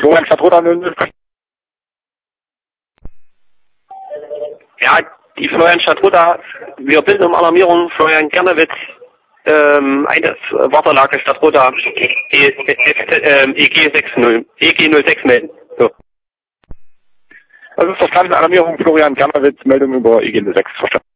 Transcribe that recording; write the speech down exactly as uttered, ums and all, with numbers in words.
Florian Stadtroda null null. Ja, die Florian Stadtroda, wir bitten um Alarmierung. Florian Gernewitz, ähm, eine Wartelage Stadtroda, E G sechs null, E G null sechs melden. So. Das ist verstanden, Alarmierung Florian Gernewitz, Meldung über E G null sechs, verstanden.